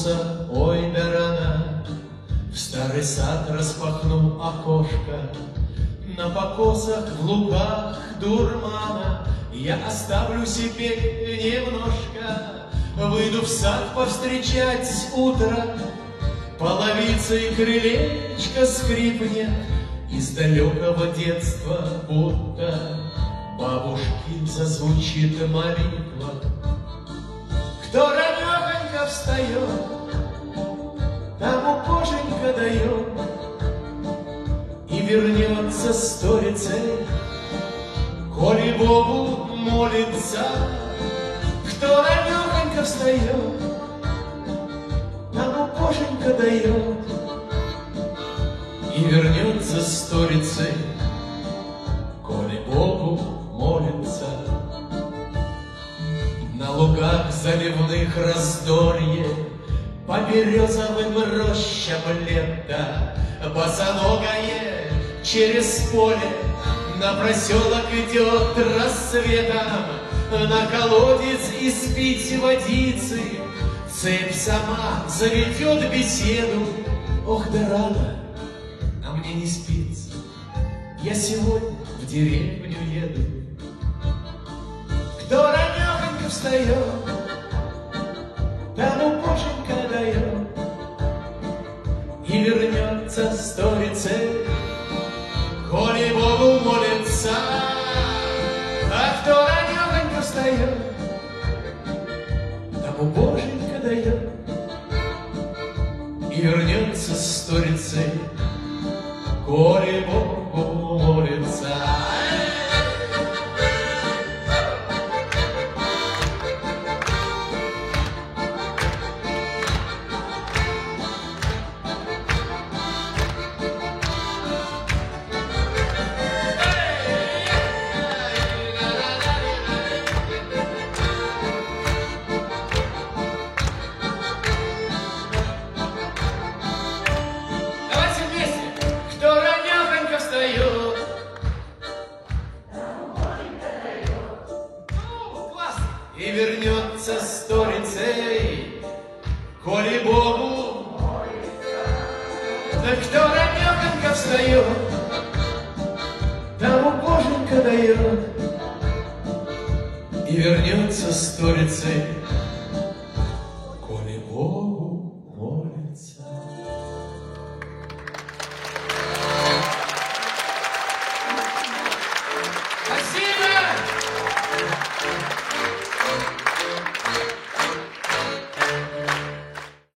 вернуться, ой, да рано. В старый сад распахну окошко, на покосах, в лугах дурмана я оставлю себе немножко. Выйду в сад повстречать утро, половицей крылечко скрипнет, из далекого детства будто бабушки зазвучит молитва. Кто ранехонько встает, тому Боженька дает, и вернется сторицей, коли Богу молится. Кто ранехонько встает, тому Боженька дает, и вернется сторицей, коли Богу молится. На лугах заливных раздорье, по березовым рощам лето, босоногое через поле на проселок идет рассветом, на колодец испить водицы цепь сама заведет беседу. Ох, да рано, а мне не спится, я сегодня в деревню еду. Кто ранехонько встает, тому Боженька дает, и вернется сторицей, коли Богу молится. А кто ранехонько встает, тому Боженька дает, и вернется сторицей, коли Богу молится. И вернется сторицей, коли Богу молится. Да кто ранехонько встает, тому Боженька дает, и вернется сторицей, коли Богу молится. Спасибо!